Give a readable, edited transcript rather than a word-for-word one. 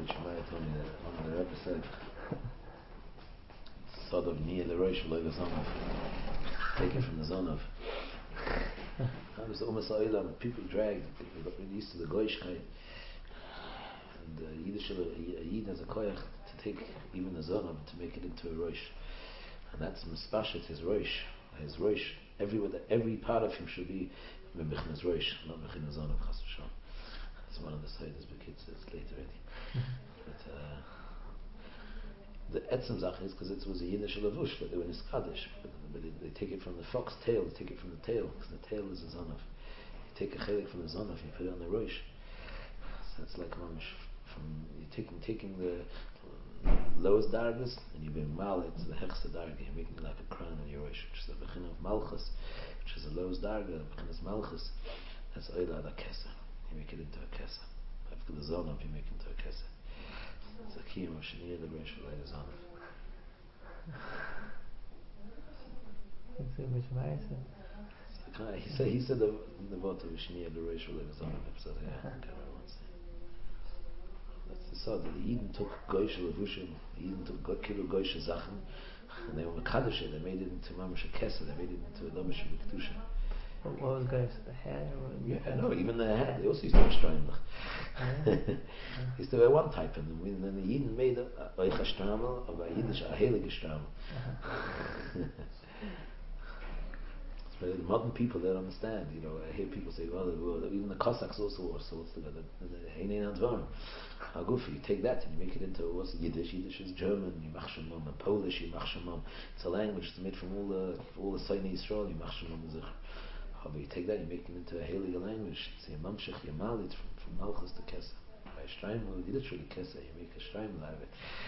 Shemaya told me that one of the Rebbe said, sort of near the Rosh like the Zonav, taken from the Zonav. I was almost people dragged, people got really used to the Goyishkeit. And Yid has a koyach to take even the Zonav to make it into a Rosh. And that's Mispashet, his Rosh. Every part of him should be Mebechnes Rosh, not Mebechnes Zonav, Chas v'shalom. That's one of the Seidas Bekitz, it's late already. But the Etzem Zach is because it was a Yiddish Lavush that they were in Iskadish. But they take it from the fox tail, they take it from the tail, because the tail is a Zonav. You take a chelik from the Zonav, you put it on the Rosh. So it's like mamish you're taking the lowest dargas and you're being mal it to the hechsa darga. You're making it like a crown on your Rosh, which is the bechin of Malchus, which is the lowest darga, the bechin is Malchus. That's oila da kesa. You make it into a kesa. After the Zonav, you make it into a kesa. It's a kiyum of Shaniya the Rosh for the Zonav. He said the vote of Shaniya the Rosh for the Zonav episode. That's the sod. The Eden took Goyish Levushim, the Eden took Kilu Goyish Zachem, and they were Mekadosh, they made it into Mamash Kesa, they made it into a Lamash Kedusha. What was Goyish? The hair? Yeah, no, even the hair. They also used to wear Streimlach. They used to wear one type, and then the Eden made a Oicha Stramel, of a Yiddish, a Heilige Stramel. But modern people, they don't understand. I hear people say, well, even the Cossacks also wore swords together. You take that and you make it into what's Yiddish. Yiddish is German, Yimach Shemam, and Polish, Yimach Shemam. It's a language that's made from all the Sinai Yisrael, Yimach Shemam is but you take that, you make it into a Heilige language. It's Yamamshech Yamalit from Malchus to Kesa. By a Shtraimel, literally Kesa, you make a Shtraimel out of it.